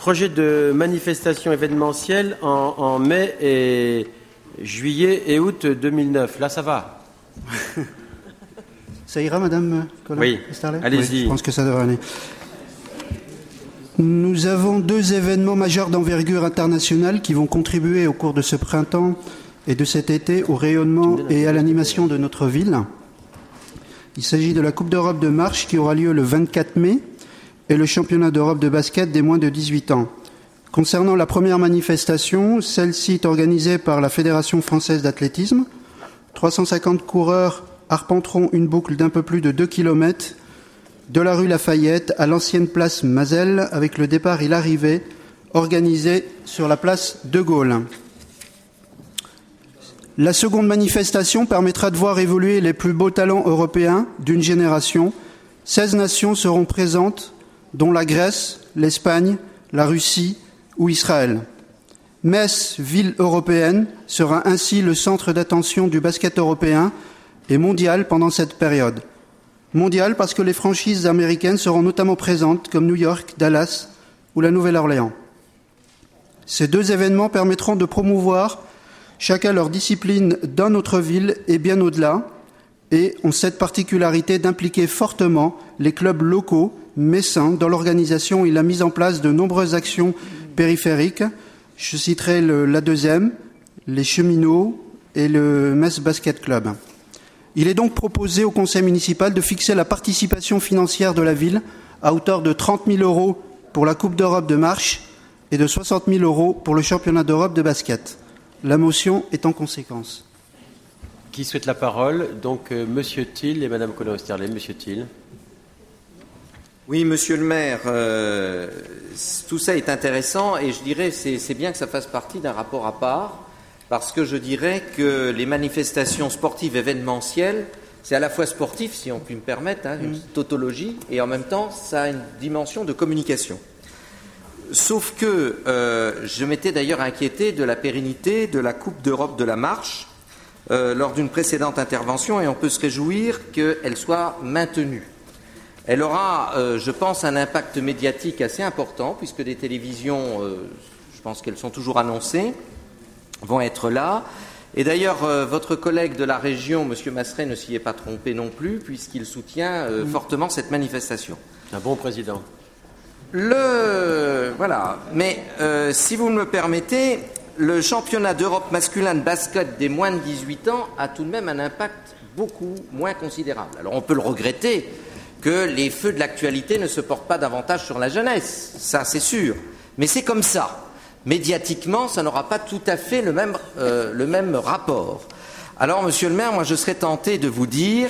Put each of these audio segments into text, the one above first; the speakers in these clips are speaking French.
projet de manifestation événementielle en mai et juillet et août 2009. Là, ça va. Ça ira, Madame Colin? Oui, allez-y. Oui, je pense que ça devrait aller. Nous avons 2 événements majeurs d'envergure internationale qui vont contribuer au cours de ce printemps et de cet été au rayonnement et à l'animation de notre ville. Il s'agit de la Coupe d'Europe de marche qui aura lieu le 24 mai et le championnat d'Europe de basket des moins de 18 ans. Concernant la première manifestation, celle-ci est organisée par la Fédération française d'athlétisme. 350 coureurs arpenteront une boucle d'un peu plus de 2 km de la rue Lafayette à l'ancienne place Mazel, avec le départ et l'arrivée organisés sur la place de Gaulle. La seconde manifestation permettra de voir évoluer les plus beaux talents européens d'une génération. 16 nations seront présentes, dont la Grèce, l'Espagne, la Russie ou Israël. Metz, ville européenne, sera ainsi le centre d'attention du basket européen et mondial pendant cette période. Mondial parce que les franchises américaines seront notamment présentes, comme New York, Dallas ou la Nouvelle-Orléans. Ces 2 événements permettront de promouvoir chacun leur discipline dans notre ville et bien au-delà, et ont cette particularité d'impliquer fortement les clubs locaux messins dans l'organisation et la mise en place de nombreuses actions périphériques. Je citerai la deuxième, les cheminots et le Metz Basket Club. Il est donc proposé au conseil municipal de fixer la participation financière de la ville à hauteur de 30 000 € pour la Coupe d'Europe de marche et de 60 000 € pour le championnat d'Europe de basket. La motion est en conséquence. Qui souhaite la parole? Donc, Monsieur Thiel et Madame Colin-Oesterlé. Monsieur Thiel. Oui, Monsieur le maire, tout ça est intéressant et je dirais c'est bien que ça fasse partie d'un rapport à part. Parce que je dirais que les manifestations sportives événementielles, c'est à la fois sportif, si on peut me permettre, une tautologie, et en même temps, ça a une dimension de communication. Sauf que je m'étais d'ailleurs inquiété de la pérennité de la Coupe d'Europe de la marche lors d'une précédente intervention, et on peut se réjouir qu'elle soit maintenue. Elle aura, je pense, un impact médiatique assez important, puisque des télévisions, je pense qu'elles sont toujours annoncées, vont être là. Et d'ailleurs, votre collègue de la région, M. Masseret, ne s'y est pas trompé non plus, puisqu'il soutient fortement cette manifestation. Un bon président. Voilà. Mais si vous me le permettez, le championnat d'Europe masculin de basket des moins de 18 ans a tout de même un impact beaucoup moins considérable. Alors on peut le regretter que les feux de l'actualité ne se portent pas davantage sur la jeunesse, ça c'est sûr. Mais c'est comme ça. Médiatiquement, ça n'aura pas tout à fait le même rapport. Alors, Monsieur le maire, moi je serais tenté de vous dire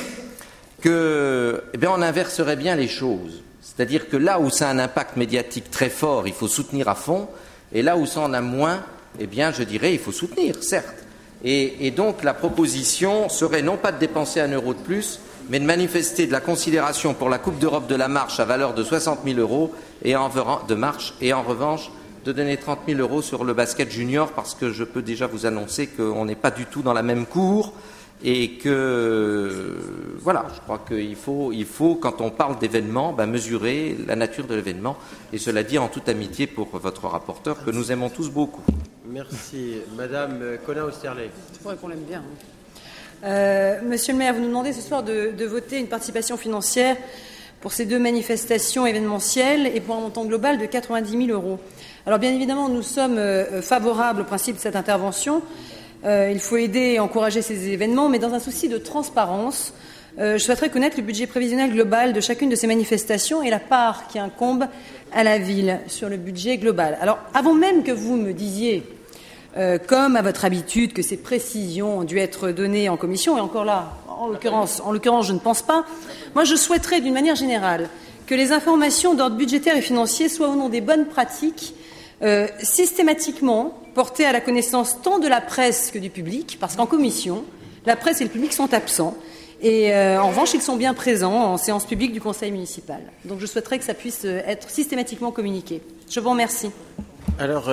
que, on inverserait bien les choses. C'est-à-dire que là où ça a un impact médiatique très fort, il faut soutenir à fond, et là où ça en a moins, je dirais, il faut soutenir, certes. Et donc, la proposition serait non pas de dépenser 1 € de plus, mais de manifester de la considération pour la Coupe d'Europe de la marche à valeur de 60 000 € de marche, et en revanche, de donner 30 000 € sur le basket junior, parce que je peux déjà vous annoncer qu'on n'est pas du tout dans la même cour et que, voilà, je crois qu'il faut, quand on parle d'événement, mesurer la nature de l'événement, et cela dit en toute amitié pour votre rapporteur, que nous aimons tous beaucoup. Merci. Madame Colin-Oesterlé. C'est vrai qu'on l'aime bien. Monsieur le maire, vous nous demandez ce soir de voter une participation financière pour ces 2 manifestations événementielles et pour un montant global de 90 000 €. Alors bien évidemment, nous sommes favorables au principe de cette intervention. Il faut aider et encourager ces événements, mais dans un souci de transparence, je souhaiterais connaître le budget prévisionnel global de chacune de ces manifestations et la part qui incombe à la ville sur le budget global. Alors avant même que vous me disiez, comme à votre habitude, que ces précisions ont dû être données en commission, et encore là, en l'occurrence, je ne pense pas, moi je souhaiterais d'une manière générale que les informations d'ordre budgétaire et financier soient au nom des bonnes pratiques systématiquement portées à la connaissance tant de la presse que du public, parce qu'en commission, la presse et le public sont absents, et en revanche, ils sont bien présents en séance publique du conseil municipal. Donc je souhaiterais que ça puisse être systématiquement communiqué. Je vous remercie. Alors,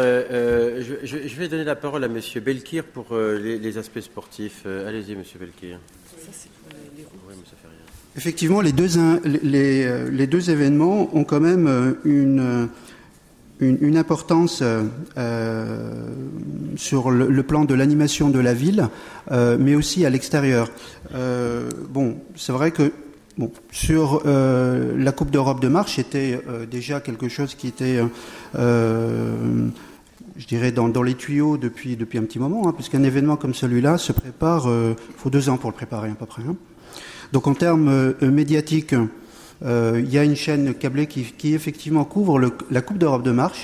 je vais donner la parole à M. Belkir pour les aspects sportifs. Allez-y, M. Belkir. Effectivement, les deux événements ont quand même une importance sur le plan de l'animation de la ville, mais aussi à l'extérieur. C'est vrai que sur la Coupe d'Europe de marche, c'était déjà quelque chose qui était, je dirais, dans les tuyaux depuis un petit moment, puisqu'un événement comme celui-là se prépare, faut 2 ans pour le préparer à peu près. Donc en termes médiatiques, il y a une chaîne câblée qui effectivement couvre la Coupe d'Europe de marche.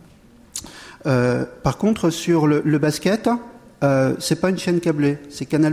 Par contre, sur le basket, c'est pas une chaîne câblée, c'est Canal+.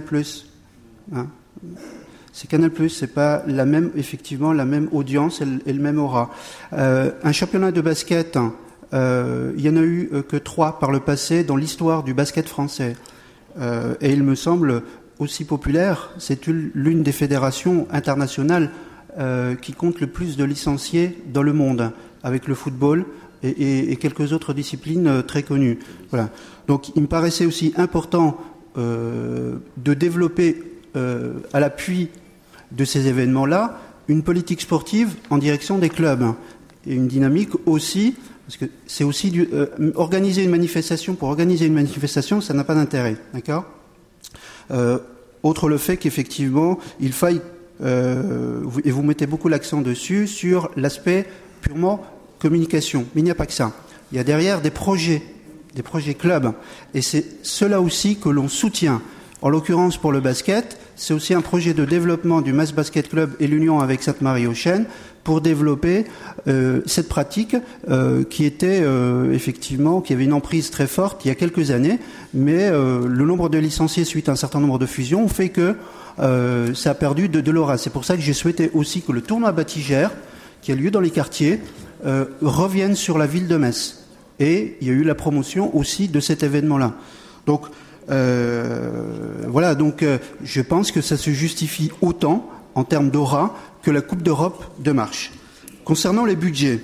C'est Canal+, c'est pas effectivement la même audience et le même aura. Un championnat de basket, il y en a eu que 3 par le passé dans l'histoire du basket français. Et il me semble aussi populaire, c'est l'une des fédérations internationales qui compte le plus de licenciés dans le monde, avec le football et quelques autres disciplines très connues. Voilà. Donc il me paraissait aussi important de développer à l'appui de ces événements-là une politique sportive en direction des clubs et une dynamique aussi, parce que c'est aussi organiser une manifestation pour organiser une manifestation, ça n'a pas d'intérêt, d'accord ? Autre le fait qu'effectivement il faille et vous mettez beaucoup l'accent dessus, sur l'aspect purement communication. Mais il n'y a pas que ça. Il y a derrière des projets clubs. Et c'est cela aussi que l'on soutient. En l'occurrence, pour le basket, c'est aussi un projet de développement du Mass Basket Club et l'union avec Sainte-Marie-aux-Chênes pour développer cette pratique qui était effectivement, qui avait une emprise très forte il y a quelques années, mais le nombre de licenciés suite à un certain nombre de fusions fait que ça a perdu de l'aura. C'est pour ça que j'ai souhaité aussi que le tournoi Batigère, qui a lieu dans les quartiers, revienne sur la ville de Metz. Et il y a eu la promotion aussi de cet événement-là. Donc, voilà, donc je pense que ça se justifie autant en termes d'aura que la Coupe d'Europe de marche. Concernant les budgets,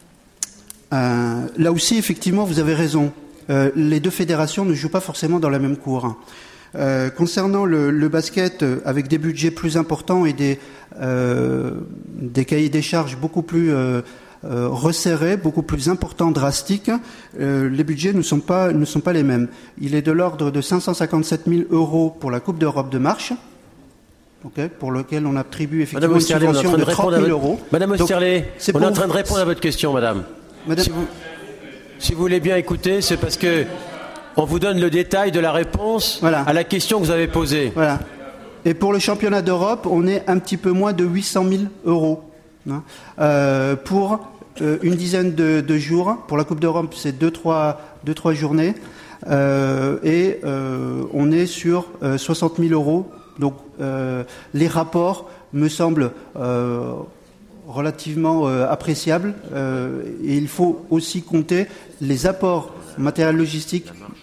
là aussi, effectivement, vous avez raison. Les 2 fédérations ne jouent pas forcément dans la même cour. Concernant le basket, avec des budgets plus importants et des cahiers des charges beaucoup plus resserrés, beaucoup plus importants, drastiques, les budgets ne sont pas les mêmes. Il est de l'ordre de 557 000 € pour la Coupe d'Europe de marche, pour lequel on attribue effectivement une subvention de 30 000 €. Madame Osterlé, on est en train de répondre à votre question, madame. Si vous voulez bien écouter, c'est parce que on vous donne le détail de la réponse à la question que vous avez posée. Voilà. Et pour le championnat d'Europe, on est un petit peu moins de 800 000 €. Pour une dizaine de jours. Pour la Coupe d'Europe, c'est 2-3 journées. Et on est sur 60 000 €. Donc les rapports me semblent relativement appréciables. Et il faut aussi compter les apports matériels logistiques,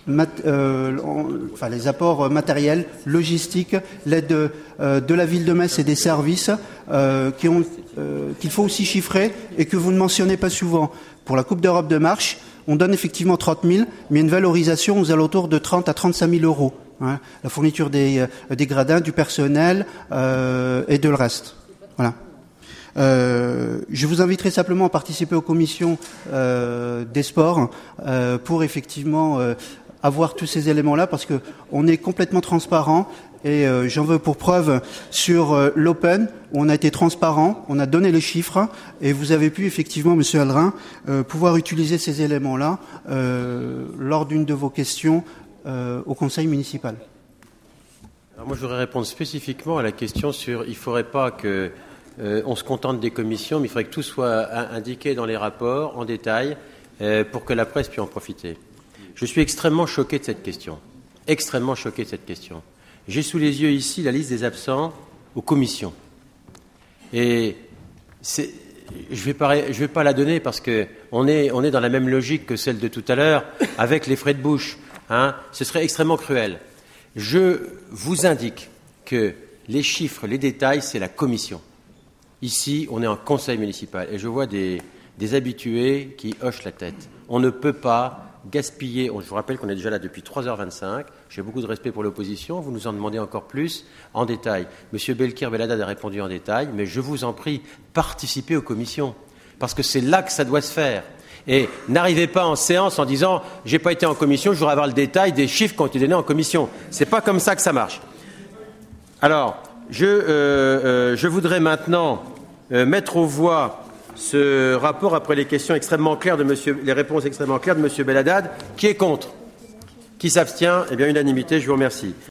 les apports matériels, logistiques, l'aide de la ville de Metz et des services qu'il faut aussi chiffrer et que vous ne mentionnez pas souvent. Pour la Coupe d'Europe de marche, on donne effectivement 30 000, mais une valorisation aux alentours de 30 à 35 000 €. La fourniture des gradins, du personnel et de le reste. Voilà. Je vous inviterai simplement à participer aux commissions des sports pour effectivement avoir tous ces éléments-là, parce que on est complètement transparent et j'en veux pour preuve sur l'Open où on a été transparent, on a donné les chiffres et vous avez pu effectivement, Monsieur Aldrin, pouvoir utiliser ces éléments-là lors d'une de vos questions au Conseil municipal. Alors moi, je voudrais répondre spécifiquement à la question sur il ne faudrait pas que on se contente des commissions, mais il faudrait que tout soit indiqué dans les rapports, en détail, pour que la presse puisse en profiter. Je suis extrêmement choqué de cette question. Extrêmement choqué de cette question. J'ai sous les yeux ici la liste des absents aux commissions. Et je vais pas la donner parce qu'on est dans la même logique que celle de tout à l'heure, avec les frais de bouche. Ce serait extrêmement cruel. Je vous indique que les chiffres, les détails, c'est la commission. Ici, on est en conseil municipal et je vois des habitués qui hochent la tête. On ne peut pas gaspiller. Je vous rappelle qu'on est déjà là depuis 3h25. J'ai beaucoup de respect pour l'opposition. Vous nous en demandez encore plus en détail. Monsieur Belkir-Belhaddad a répondu en détail, mais je vous en prie, participez aux commissions. Parce que c'est là que ça doit se faire. Et n'arrivez pas en séance en disant « j'ai pas été en commission, je voudrais avoir le détail des chiffres qui ont été donnés en commission ». C'est pas comme ça que ça marche. Alors, je voudrais maintenant mettre aux voix ce rapport après les questions extrêmement claires les réponses extrêmement claires de M. Belhaddad. Qui est contre? Qui s'abstient? Eh bien, unanimité, je vous remercie.